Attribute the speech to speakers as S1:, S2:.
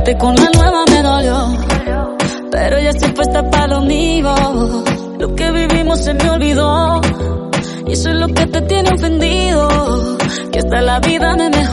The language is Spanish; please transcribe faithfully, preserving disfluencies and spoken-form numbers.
S1: Dejarte con la nueva me dolió, pero ya estoy puesta para lo mío. Lo que vivimos se me olvidó, y eso es lo que te tiene ofendido, que hasta la vida me mejoró.